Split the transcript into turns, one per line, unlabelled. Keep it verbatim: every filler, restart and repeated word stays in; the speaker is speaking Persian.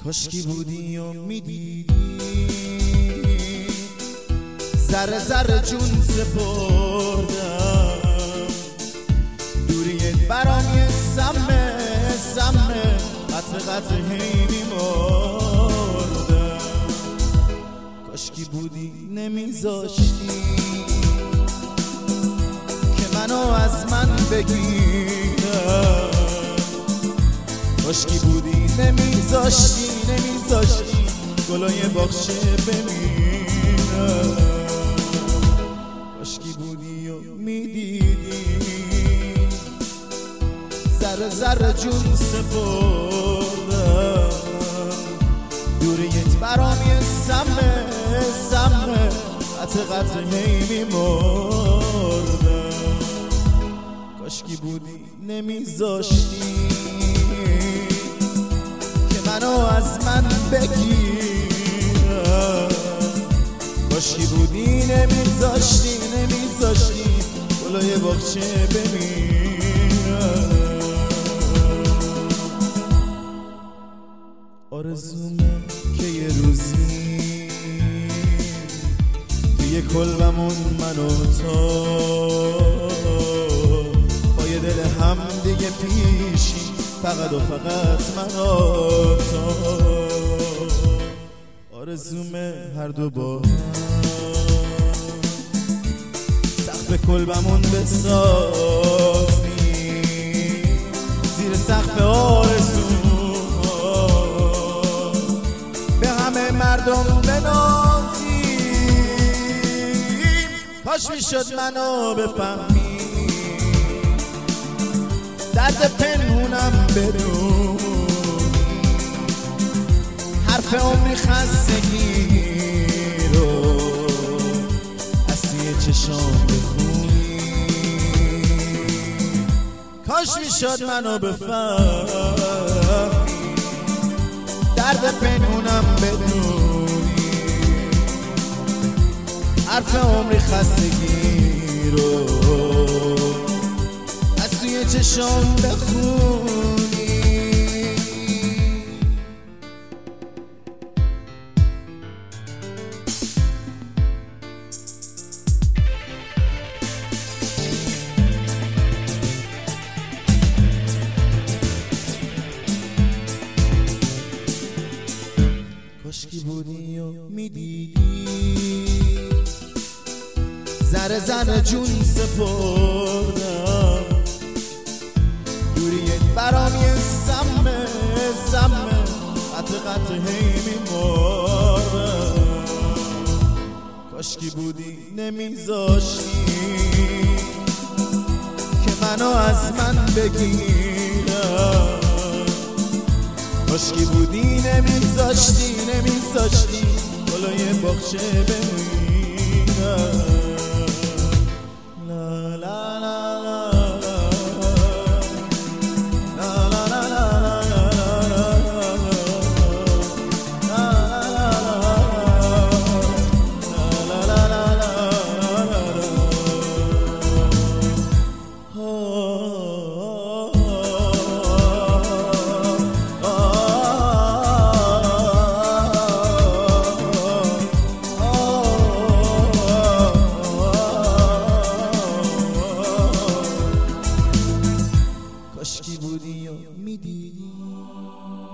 کاشکی بودی و میدیدی ذره ذره جون سپردم دوریت برام یه سمه سمه قطر قطر هی میمردم کاشکی بودی نمیذاشتی که منو از من بگیرم کاشکی بودی نمیذاشتی نمیذاشتی گلای باغچه بمیرم کاشکی بودی و میدیدی ذره ذره جون سپردم دوریت برام یه سمه سمه قطر قطر هی میمردم کاشکی بودی نمیذاشتی که منو از من بگیرم کاشکی بودی نمیذاشتی نمیذاشتی گلای باغچه بمیرم آرزومه که یه روزی توی کلبمون من و تو با یه دل هم دیگه پیشی فقط و فقط من و تو آرزومه هر دو با سقف کلبمون بسازی زیر سقف آرزو به همه مردم بنازیم کاش میشد منو بفهمی درد پنهونم بدونی حرف عمری خستگی رو از توی چشام بخونی کاش میشد منو بفهمی درد پنهونم بدونی حرف عمری خستگی رو از توی چشام بخونی کاشکی بودی و میدیدی ذره ذره جون سپردم دوریت برام یه سمه سمه قطر قطر هی میمردم کاشکی بودی نمیذاشتی که منو از من بگیرم کاشکی بودی نمیذاشتی نمیذاشتی گلای باغچه بمیرم لا لا لا کاشکی بودی و میدیدی